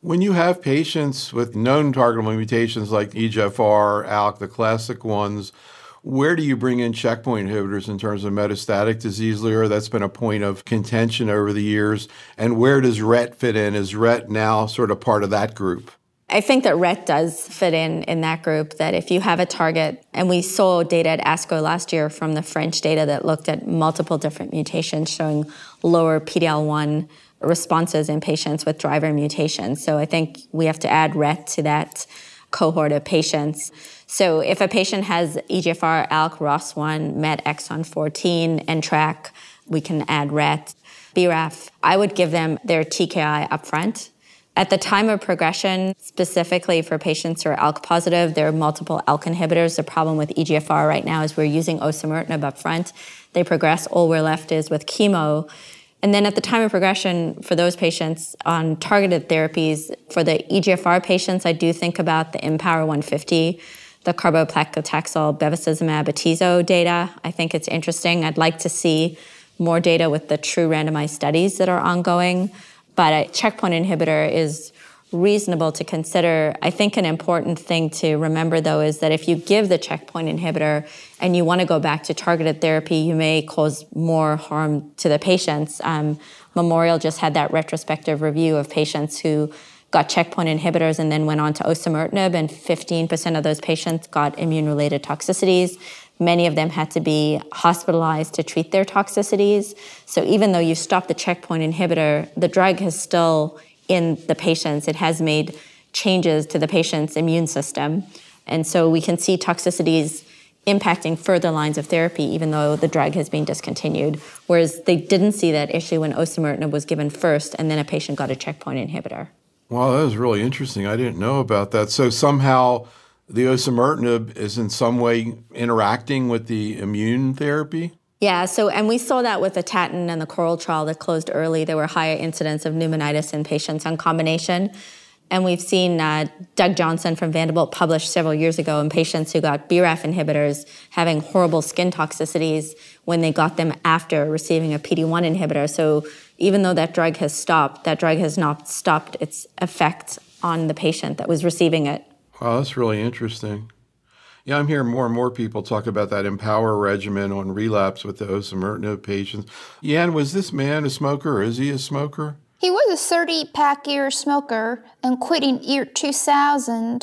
When you have patients with known targetable mutations like EGFR, ALK, the classic ones, where do you bring in checkpoint inhibitors in terms of metastatic disease, Leora? That's been a point of contention over the years. And where does RET fit in? Is RET now sort of part of that group? I think that RET does fit in that group, that if you have a target, and we saw data at ASCO last year from the French data that looked at multiple different mutations showing lower PD-L1 responses in patients with driver mutations. So I think we have to add RET to that cohort of patients. So if a patient has EGFR, ALK, ROS1, MET, exon 14, NTRK, we can add RET. BRAF, I would give them their TKI upfront. At the time of progression, specifically for patients who are ALK positive, there are multiple ALK inhibitors. The problem with EGFR right now is we're using osimertinib upfront. They progress, all we're left is with chemo. And then at the time of progression, for those patients on targeted therapies, for the EGFR patients, I do think about the IMpower 150, the carbopaclitaxel, bevacizumab, atezo data. I think it's interesting. I'd like to see more data with the true randomized studies that are ongoing. But a checkpoint inhibitor is reasonable to consider. I think an important thing to remember, though, is that if you give the checkpoint inhibitor and you want to go back to targeted therapy, you may cause more harm to the patients. Memorial just had that retrospective review of patients who got checkpoint inhibitors and then went on to osimertinib, and 15% of those patients got immune-related toxicities. Many of them had to be hospitalized to treat their toxicities. So even though you stop the checkpoint inhibitor, the drug is still in the patients. It has made changes to the patient's immune system. And so we can see toxicities impacting further lines of therapy, even though the drug has been discontinued. Whereas they didn't see that issue when osimertinib was given first, and then a patient got a checkpoint inhibitor. Wow, that was really interesting. I didn't know about that. So somehow the osimertinib is in some way interacting with the immune therapy? Yeah, and we saw that with the TATTON and the CORAL trial that closed early. There were higher incidents of pneumonitis in patients on combination. And we've seen Doug Johnson from Vanderbilt published several years ago in patients who got BRAF inhibitors having horrible skin toxicities when they got them after receiving a PD-1 inhibitor. So even though that drug has stopped, that drug has not stopped its effect on the patient that was receiving it. Wow, that's really interesting. Yeah, I'm hearing more and more people talk about that IMpower regimen on relapse with the osimertinib patients. Yan, was this man a smoker, or is he a smoker? He was a 30-pack-year smoker and quit in year 2000.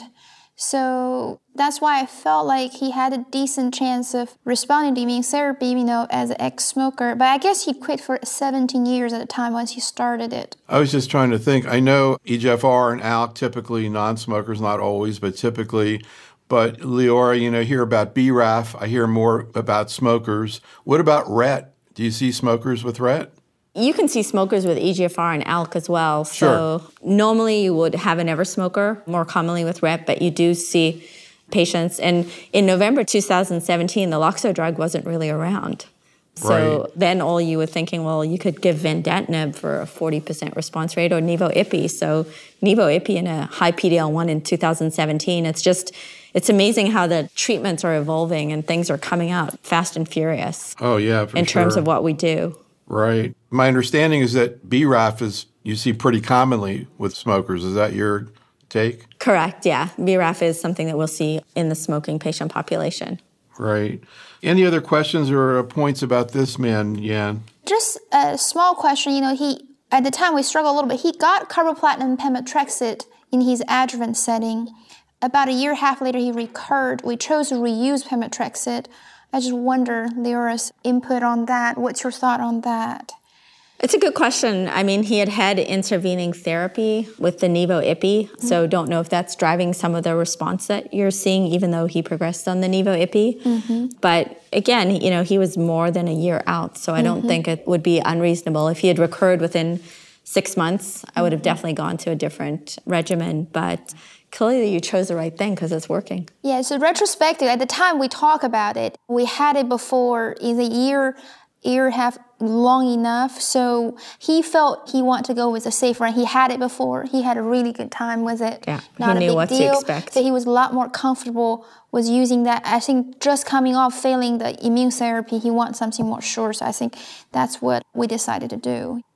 So that's why I felt like he had a decent chance of responding to immune therapy, as an ex-smoker. But I guess he quit for 17 years at the time once he started it. I was just trying to think. I know EGFR and ALK, typically non-smokers, not always, but typically. But Leora, hear about BRAF. I hear more about smokers. What about RET? Do you see smokers with RET? You can see smokers with EGFR and ALK as well. Sure. So normally you would have a never smoker, more commonly with RET, but you do see patients. And in November 2017, the Loxo drug wasn't really around. So then all you were thinking, well, you could give vandatinib for a 40% response rate or Nivo/Ipi. So Nivo/Ipi in a high PD-L1 in 2017. It's amazing how the treatments are evolving and things are coming out fast and furious. Oh, yeah, in terms of what we do. Right. My understanding is that BRAF you see pretty commonly with smokers. Is that your take? Correct, yeah. BRAF is something that we'll see in the smoking patient population. Right. Any other questions or points about this man, Yan? Just a small question. He at the time we struggled a little bit. He got carboplatin pemetrexed in his adjuvant setting. About a year and a half later, he recurred. We chose to reuse pemetrexed. I just wonder, Leora's input on that. What's your thought on that? It's a good question. I mean, he had intervening therapy with the Nivo/Ipi, so don't know if that's driving some of the response that you're seeing, even though he progressed on the Nivo/Ipi. But again, he was more than a year out, so I don't think it would be unreasonable. If he had recurred within 6 months, I would have definitely gone to a different regimen, but clearly you chose the right thing because it's working. Yeah, so retrospective, at the time we talk about it, we had it before in the year and a half long enough, so he felt he wanted to go with a safe run. He had it before. He had a really good time with it. Yeah, not he a knew big what deal. to expect. So he was a lot more comfortable with using that. I think just coming off failing the immune therapy, he wants something more sure, so I think that's what we decided to do.